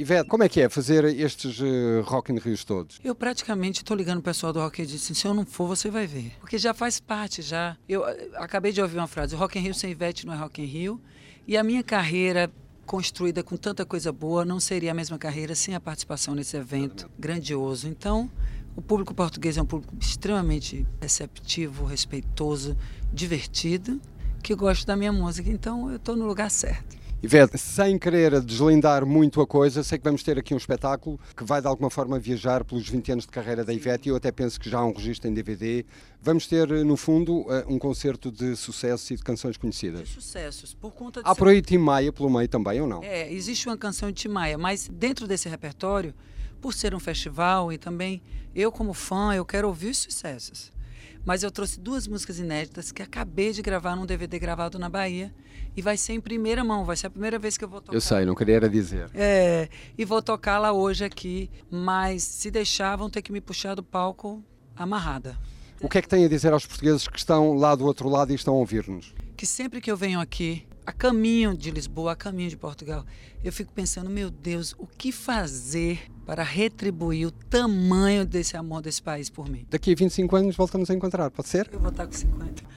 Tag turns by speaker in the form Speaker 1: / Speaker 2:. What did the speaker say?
Speaker 1: Ivete, como é que é fazer estes Rock in Rios todos?
Speaker 2: Eu praticamente estou ligando o pessoal do Rock e disse, se eu não for, você vai ver. Porque já faz parte, já. Eu acabei de ouvir uma frase, Rock in Rio sem Ivete não é Rock in Rio. E a minha carreira, construída com tanta coisa boa, não seria a mesma carreira sem a participação nesse evento grandioso. Então, o público português é um público extremamente receptivo, respeitoso, divertido, que gosta da minha música. Então, eu estou no lugar certo.
Speaker 1: Ivete, sem querer deslindar muito a coisa, sei que vamos ter aqui um espetáculo que vai de alguma forma viajar pelos 20 anos de carreira da Ivete e eu até penso que já há um registro em DVD. Vamos ter, no fundo, um concerto de sucesso e de canções conhecidas.
Speaker 2: De sucessos, por conta de
Speaker 1: Há por aí Tim Maia pelo meio também, ou não?
Speaker 2: Existe uma canção de Tim Maia, mas dentro desse repertório, por ser um festival e também eu como fã, eu quero ouvir os sucessos. Mas eu trouxe 2 músicas inéditas que acabei de gravar num DVD gravado na Bahia e vai ser em primeira mão, vai ser a primeira vez que eu vou tocar.
Speaker 1: Eu sei, não queria era dizer.
Speaker 2: E vou tocá-la hoje aqui, mas se deixar vão ter que me puxar do palco amarrada.
Speaker 1: O que é que tem a dizer aos portugueses que estão lá do outro lado e estão a ouvir-nos?
Speaker 2: Que sempre que eu venho aqui, a caminho de Lisboa, a caminho de Portugal, eu fico pensando, meu Deus, o que fazer para retribuir o tamanho desse amor desse país por mim?
Speaker 1: Daqui a 25 anos voltamos a encontrar, pode ser?
Speaker 2: Eu vou estar com 50.